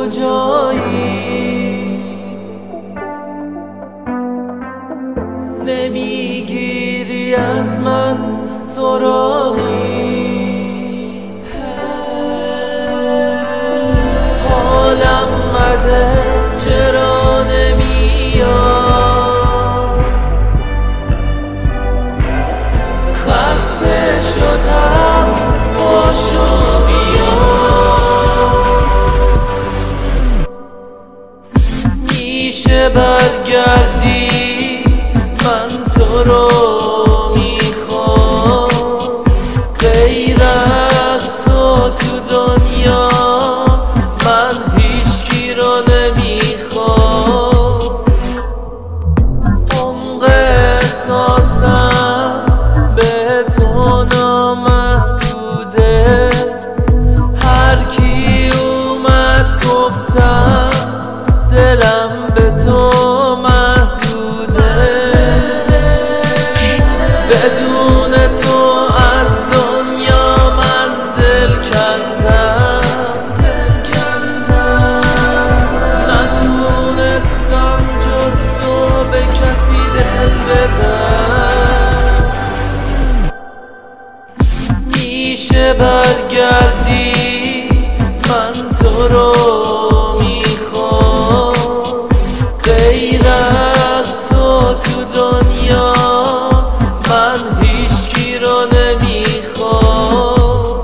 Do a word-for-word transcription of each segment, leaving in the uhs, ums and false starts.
کجایی؟ نمیگیری از من سراغی، حالم بده چرا نمیای؟ خسته شدم باشو بیا، میشه برگردی؟ من تو رو میخوام، غیر از تو تو دنیا من هیچکی رو نمیخوام. عمق احساسم به تو نامحدوده، هر کی اومد گفتم دلم به تو بدون تو از دنیا من دل کندم، دل کندم. نتونستم جز تو به کسی دل بدم. میشه برگردی؟ من تو رو میخوام، غیر از تو تو دنیا من هیچکی رو نمیخوام.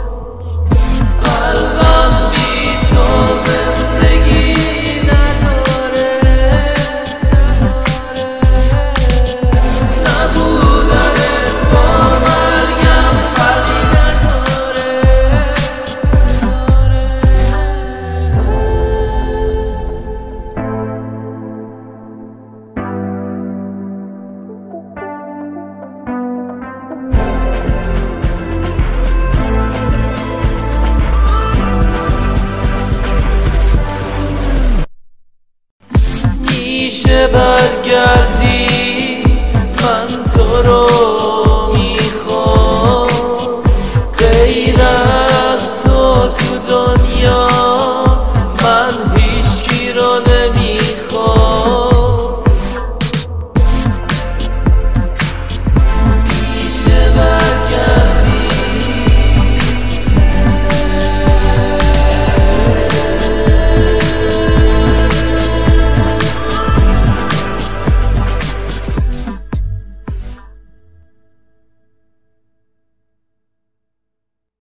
قلبم بی تو زندگی نداره، نبودنت با مرگم فرقی نداره. میشه برگردی؟ من تو رو میخوام، غیر از تو تو دنیا من هیچکی رو نمیخوام.